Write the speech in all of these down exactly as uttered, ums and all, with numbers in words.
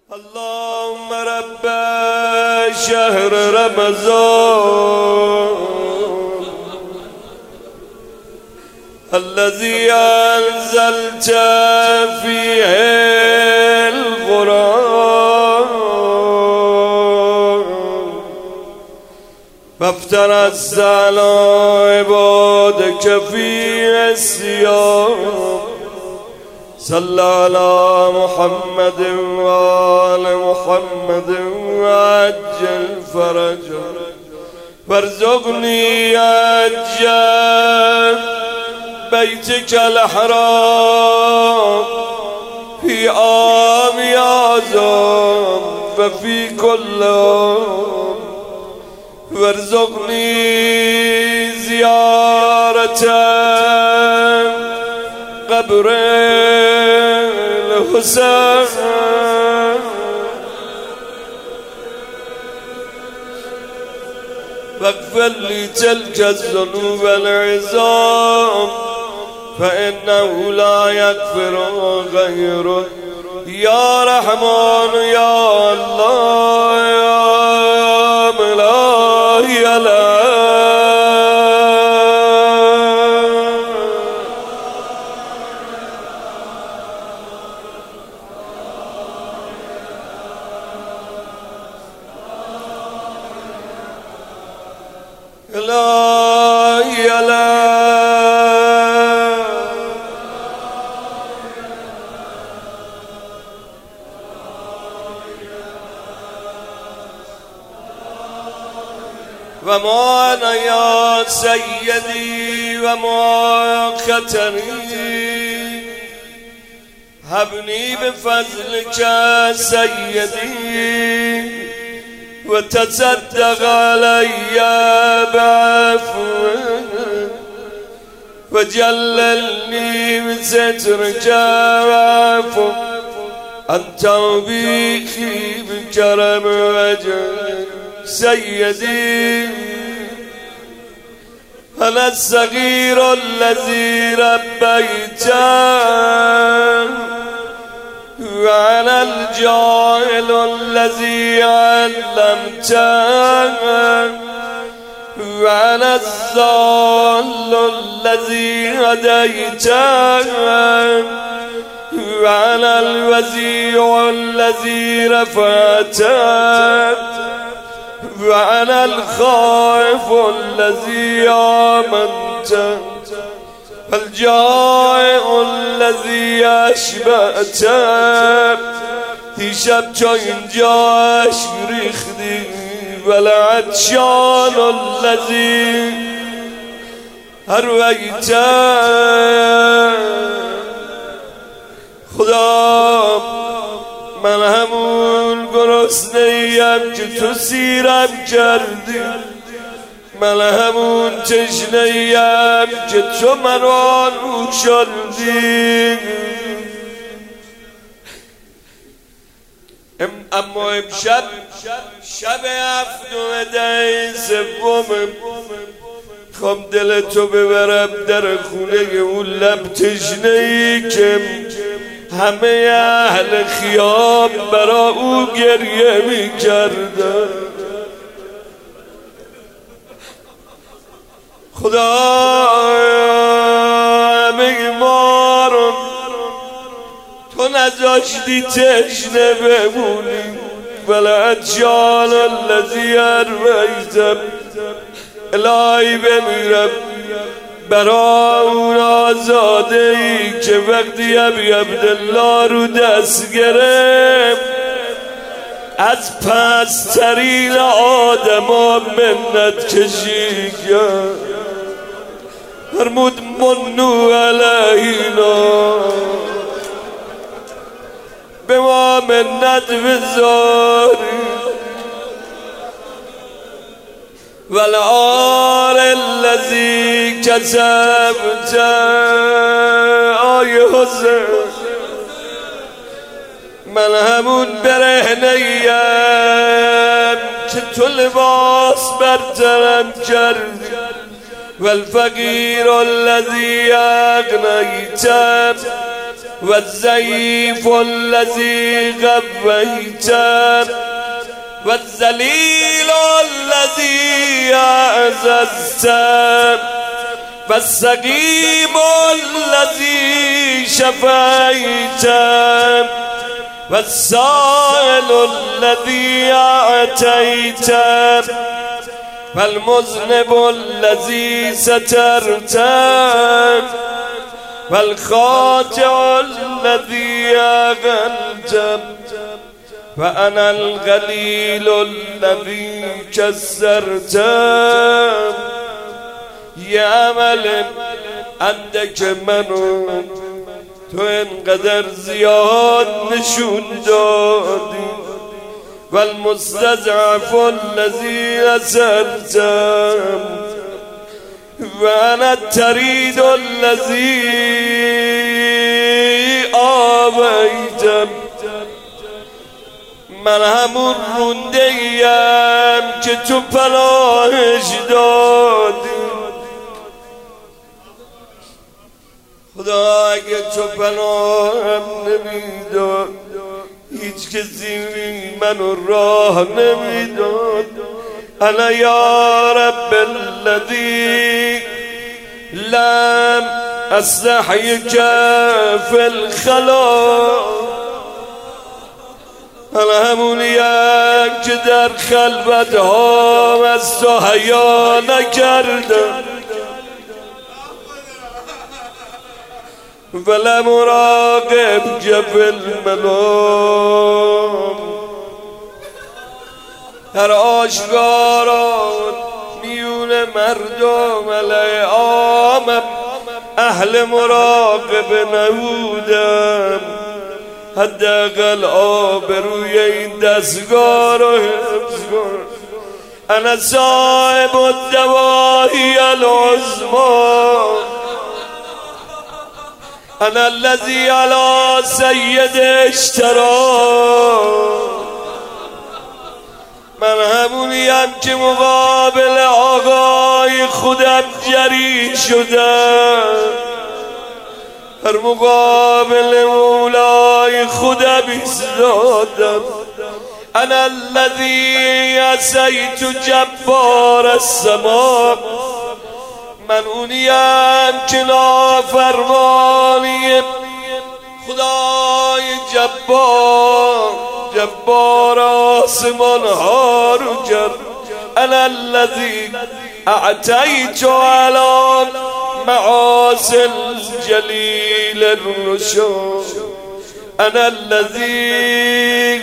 اللهم رب شهر رمضان الذي أنزلت فيه القرآن فافترست على عبادك فيه الصيام صلى على محمد وآل محمد وعجل فرجه وارزقني عجل بيتك الحرام في عام أعظم وفي كل عام وارزقني زيارة قبر الحسين واغفر لي تلك الذنوب العظام فإنه لا يغفر غيره يا رحمن يا الله يا ملاك يا لا لا يا لا وما أنا يا سيدي وما خطري هبني بفضلك سيدي وتصدق علي بعفوك وجللني من سترك وعفوك أنت بيخي بكرم وجهك سيدي أنا الصغير الذي ربيته وأنا الجاهل الذي علمته وأنا الضال الذي هديته وأنا الوزيع الذي رفعته وأنا الخائف الذي آمنته الجائع الذي أشبعته دیشب تا اینجاش ریختی والعطشان الذي ارویته خدا من همون گرسنه‌ایم که تو سیرم کردی من همون تشنه‌ایم که تو منو نوشاندی اما امشب شب هفتم ده سوم خوام دل تو ببرم در خونه اون لب تشنه‌ای که همه اهل خیام برا او گریه می کردن خدایا همه ما رو تو نذاشتی تشنه بمونی والعطشان الذی ارویته الهی بمیرم برا اون آزاده ای که وقتی ابی عبدالله رو دست گرفت از پسترین آدم ها منت کشی کرد فرمود منو علینا به ما منت بذاری والعار الذی کسبت آی حسین من همون برهنه‌ایم که تو لباس برترم کردی والفقیر الذی اغنیت و الضعیف الذی قویت و الذلیل الذی اعززت و السقیم الذی شفیت و السائل الذی اعطیت و المذنب الذی سترت و الخاطع الذی اغلت و انا القلیل الذی کسرت. یه عمل اندک منو تو انقدر زیاد نشون دادی و المستضعف الذی اثرتم و انا الطرید الذی آویتم. من همون رونده ایم که تو پناهش دادی. خدا اگه تو پناهم نمیداد هیچ کسی منو راه نمیداد. انا یا رب الذی لم استحیک فی الخلا. انا همونیم که در خلوت ها از تو حیا نکردم. ولم اراقب فی المنام. هر آشکاران میون مردم علیه عامم اهل مراقبه نبودم. حداقل آبروی این دستگاه رو حفظ کن. انا صاحب الدواهی العظمی. انا الذي على سید اشترا. من همونیم که مقابل آقای خودم جری شدم. در مقابل مولای خودم ایستادم. انا الذي عصیت جبار السماء. من اونیم که نافرمانی خدای جبار جبار آسمان ها رو کرد. انا الذی اعطیت علی معاصی الجلیل الرشد. انا الذی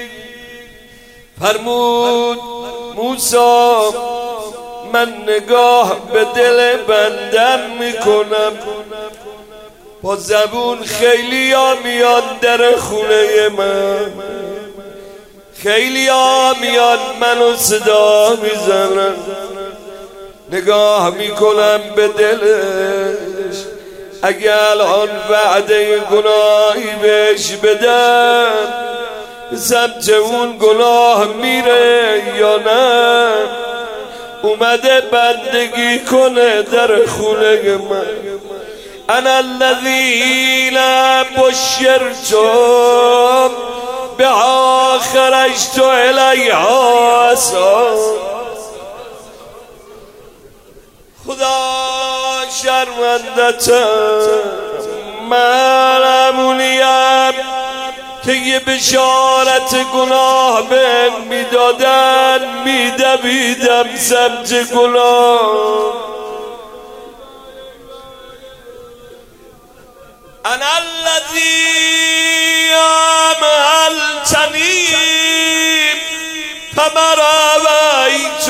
فرمود موسی من نگاه به دل بندم میکنم. با زبون خیلی ها میان در خونه من. خیلی ها میان منو صدا میزنن. نگاه میکنم به دلش. اگه الان وعده گناهی بهش بدم سمت اون گناه میره یا نه. اومده بندگی کنه در خونه من. انا الذی لا بشرت بها خرجت الیها اسعی. خدا شرمندتم. من همونیم که یه بشارت گناه بهم میدادن میدویدم سمت گناه. انا الذی عملتنی فمرویت.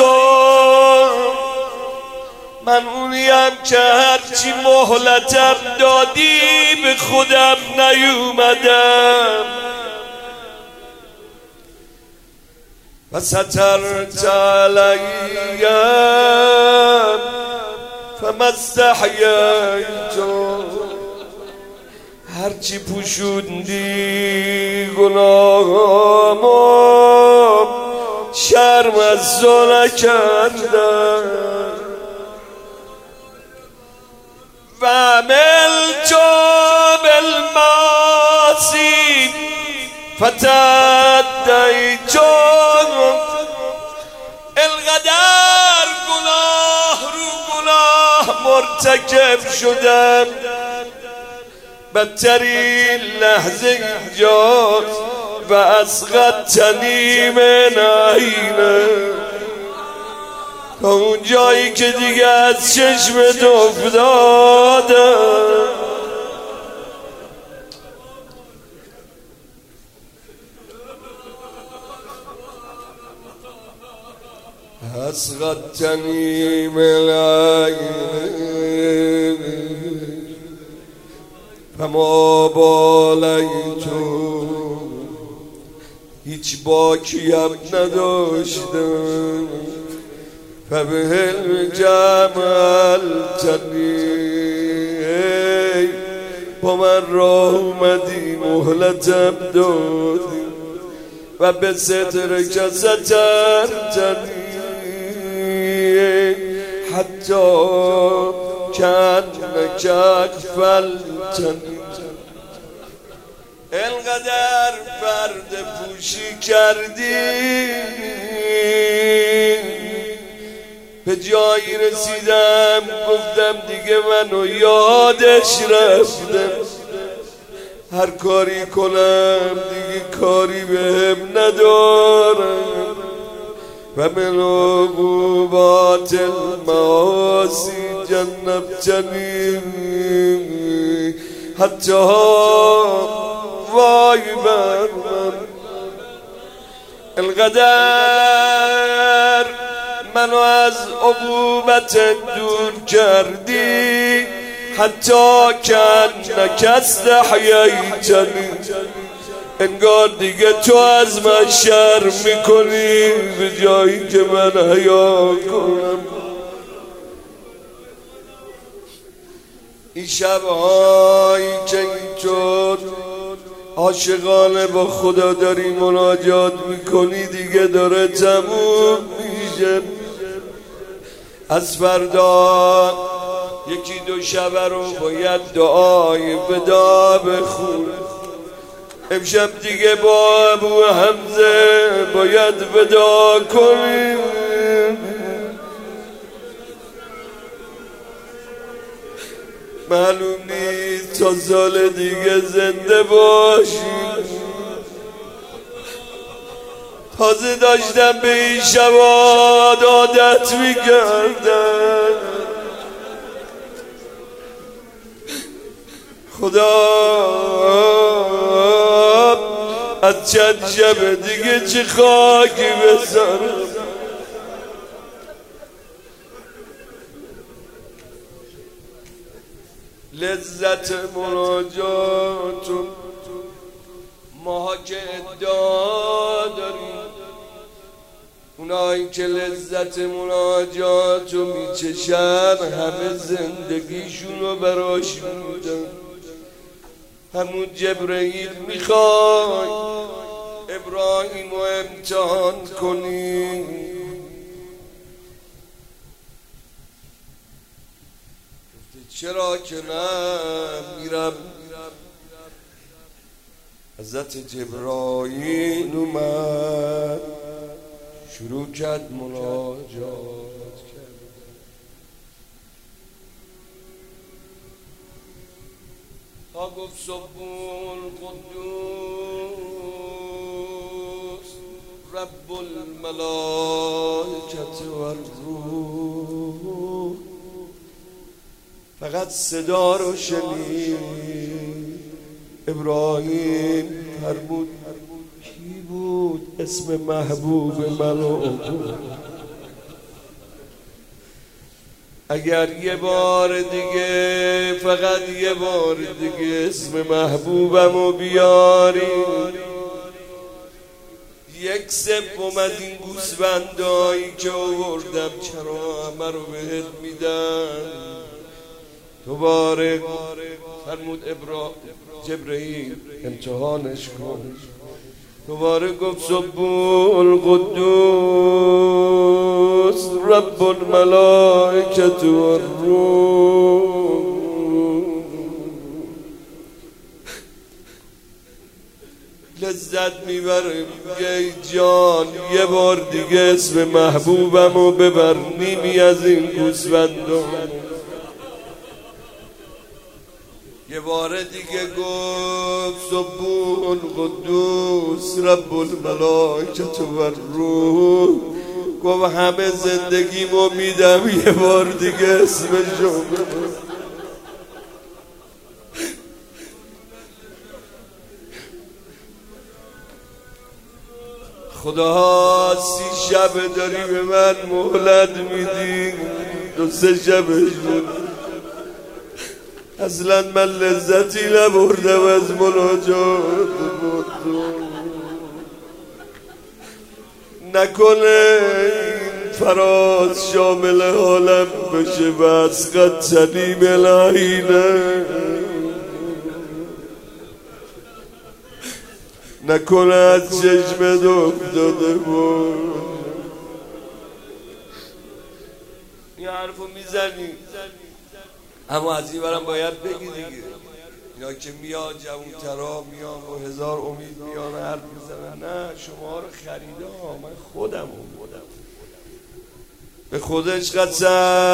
من اونیم که هرچی مهلتم دادی به خودم نیومدم. و سترت علیم فما استحییت. هرچی پوشوندی گناهامو شرم از تو نکردم. و عملت بالمعاصی مرتکب شدم بدترین لحظه اینجاست و اسقطنی من عینه تا اون جایی که دیگه از چشمت افتادم اسقطنی من عینه فما بالیتو هیچ باکیم نداشتم فبهل جملتنی با من راه اومدی مهلتم دادی و به سترک سترتنی حتی کنک اکفلتنی انقدر پرده پوشی کردی به جایی رسیدم گفتم دیگه منو یادش رفتم هر کاری کنم دیگه کاری بهم ندارم و من عقوبات المعاصی جنبتنی حتی وای بر من القدر منو از عقوبت دور کردی حتی کنک استحییتنی انگار دیگه تو از من شرم میکنی به جایی که من حیا کنم این شبهایی که اینطور عاشقانه با خدا داری مناجات میکنی دیگه داره تموم میشه از فردا یکی دو شب رو باید دعای ودا بخون امشب دیگه با ابو حمزه باید ودا کنیم معلوم نیست تا سال دیگه زنده باشیم تازه داشتم به این شباد عادت میکردم خدا از چند شب دیگه چه خاکی بسارم لذت مناجاتون ماها که ادعا داریم اونایی که لذت مناجاتو میچشن همه زندگیشونو براش میدن همون جبرئیل میخوای ابراهیم رو امتحان کنی چرا که نه میرم حضرت جبرائیل اومد شروع کرد مناجات کرد تا گفت سبحان القدوس رب الملائکة و الروح فقط صدا رو شنید ابراهیم فرمود کی بود اسم محبوب منو اگر یه بار دیگه فقط یه بار دیگه اسم محبوبمو بیاری یک سوم از این گوسفندایی که آوردم چرا همه رو بهت میدن دوباره فرمود ابرا جبرئیل امتحانش کن دوباره گفت سبحان القدوس رب الملائکة و الروح لذت میبره میگه جان یه بار دیگه اسم محبوبمو ببر نیمی از این گوسفندان یه بار دیگه گفت سبون قدوس رب الملائکه و الروح. گفت همه زندگیمو میدم یه بار دیگه اسمشو ببر. خدا سی شب داری به من مهلت میدی، دو سه شبش اصلا من لذتی نبردم از مناجات. نکنه این فراز شامل حالم بشه و از قد سلیم العینه. نکنه از چشمت افتاده بود. این حرفو میزنی اما از این برم باید بگی دیگه. اینا که میان جوانترا میان و هزار امید میان حرف میزنن. نه شما رو خریدم، من خودم بودم. به خودش قسم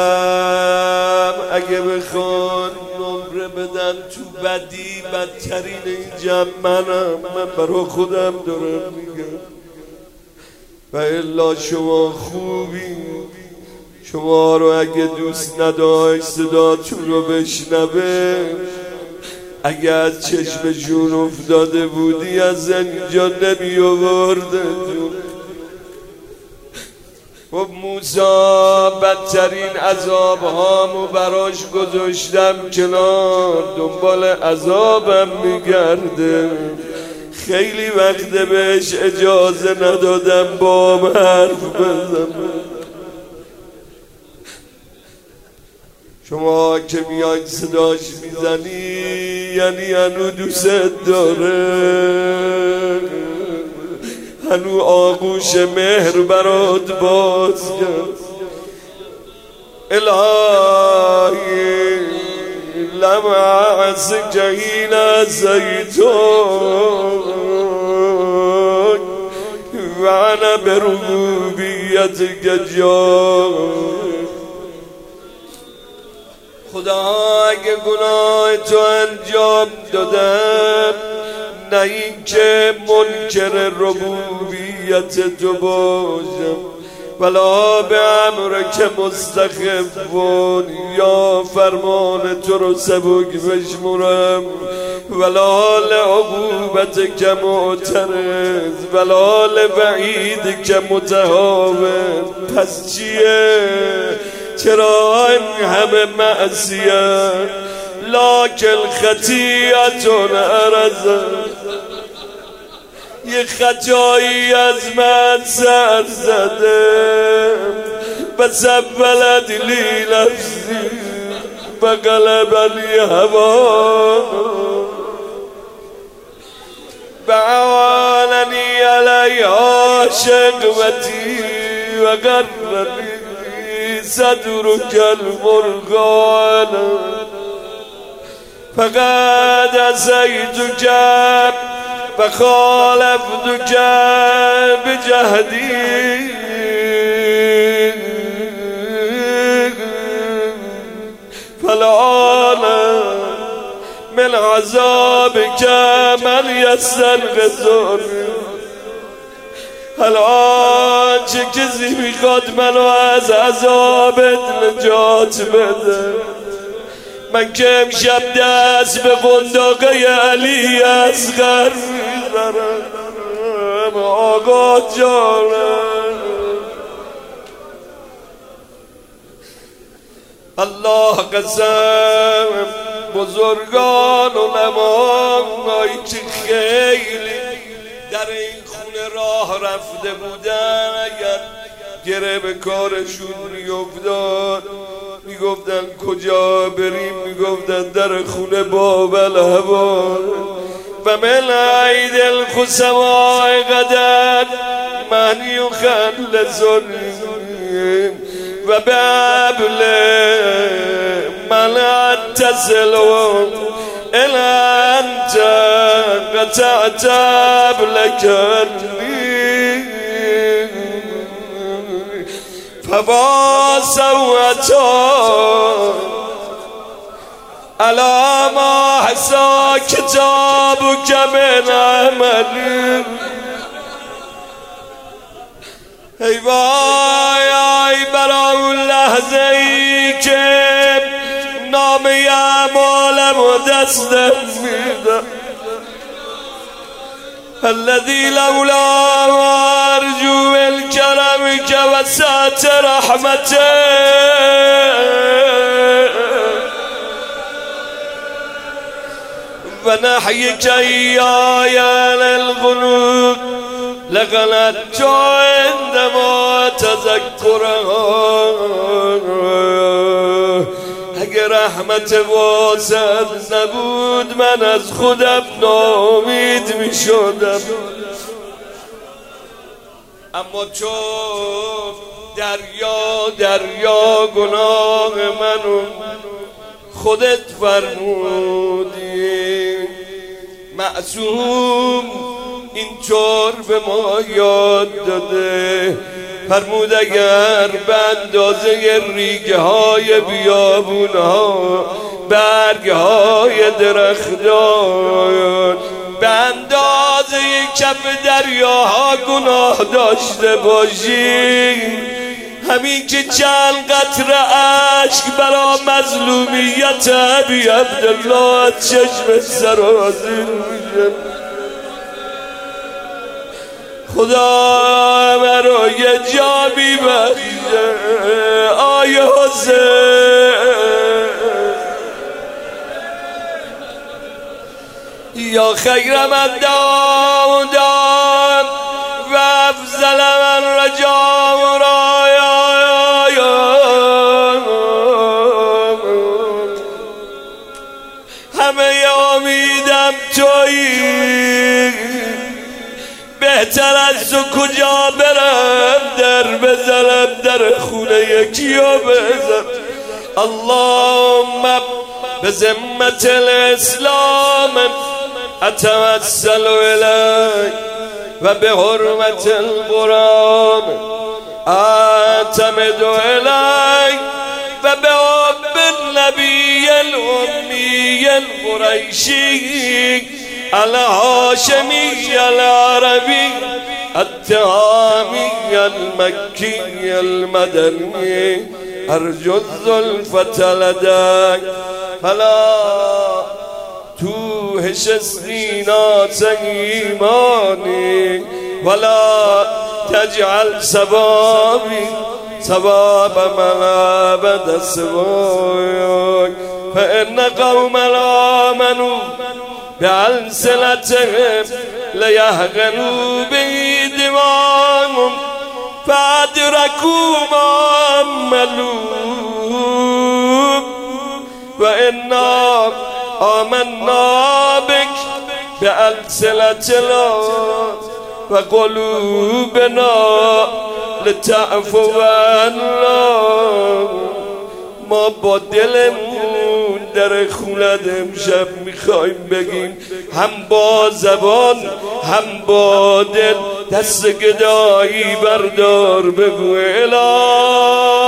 اگه بخوان نمره بدن تو بدی بدترین این جمع منم. من برا خودم دارم میگم و الا شما خوبی. شما رو اگه دوست نداشت صداتون رو بشنوه، اگه از چشمشون افتاده بودی از اینجا نمی آورده. خب موسی بدترین عذاب هامو براش گذاشتم کنار، دنبال عذابم میگرده. خیلی وقت بهش اجازه ندادم با هم حرف بزنم. شما که میای صداش میزنی یعنی هنو دوست داره، هنو آغوش مهر برات باز کرد. الهی لمعز کهین زیتون و انا بربوبیتک جای. خدا اگه گناه تو انجام دادم، نه این که منکر ربوبیت تو باشم، ولا به امر که مستخفون یا فرمان تو رو سبک بشمرم، ولا لعقوبت که معترض ولا لبعید که متهاون. پس چیه؟ چرا این همه معصیت؟ لکن خطیئتون عرض، یه خطایی از من سر زده. بس ولد لی نفسی و غلبنی هوا بعاننی علیها شقوتی و غرنی صدرک المرغان. فقد عصیتک و خالفتک بجهدی فالآن من عذابک من یستنقذنی. الان چه کسی میخواد منو از عذابت نجات بده؟ من که امشب دست به قنداقه علی اصغر میزنم. آقا جانم الله قسم بزرگان علمای که خیلی در این خونه راه رفته بودن، اگر گره به کارشون میافتاد میگفتن کجا بریم؟ میگفتن در خونه بابل هوا. و من عید الخسماء غدا من یخلصنی و بابل من اتصلون الا انت قطعت ابلکنی فوا سوتا الا ما حسا کتابک من عملی. ای وای ای برا اون لحظه ای که نام اعمالم و دستم میدم. الذي لولا ارجو الكرم كوسعت رحمته ونحيك إياي على القلوب لغلت عندما تذكرها. اگر رحمت واسط نبود من از خودم ناامید می شدم. اما چون دریا دریا گناه منو خودت فرمودی، معصوم اینطور به ما یاد داده، فرمود اگر به اندازه ریگه های بیابون ها، برگ های درختان، به اندازه کف دریاها گناه داشته باشی، همین که چند قطره اشک برا مظلومیت ابی عبدالله از چشم سرازیر میشه. خدا مرا یه جا بیبخشه آی حسین یا خیر من دام دام و افضل من رجام رایا. همه امیدم تویی، بهتر از تو کجا برم در بزنم در خونه یکی و بزنم. اللهم بذمت الاسلام اتوسل الیک و به حرمت القرآن اعتمد الیک و به حب النبی الامی القریشی الهاشمی العربی التهامی المکی المدنی ارجو الزلفة لدیک فلا توهش سینات ایمانی ولا تجعل سبابی سباب من عبد سواک فإن قوم آمنوا بألسنتهم ليهغنوا به دماءهم فأدركوا ما عملوا وإنا آمنا بك بألسنتنا وقلوبنا لتعفو عنا. ما با دلمون در خونت امشب میخوایم بگیم، هم با زبان هم با دل دست گدایی بردار بگو الهی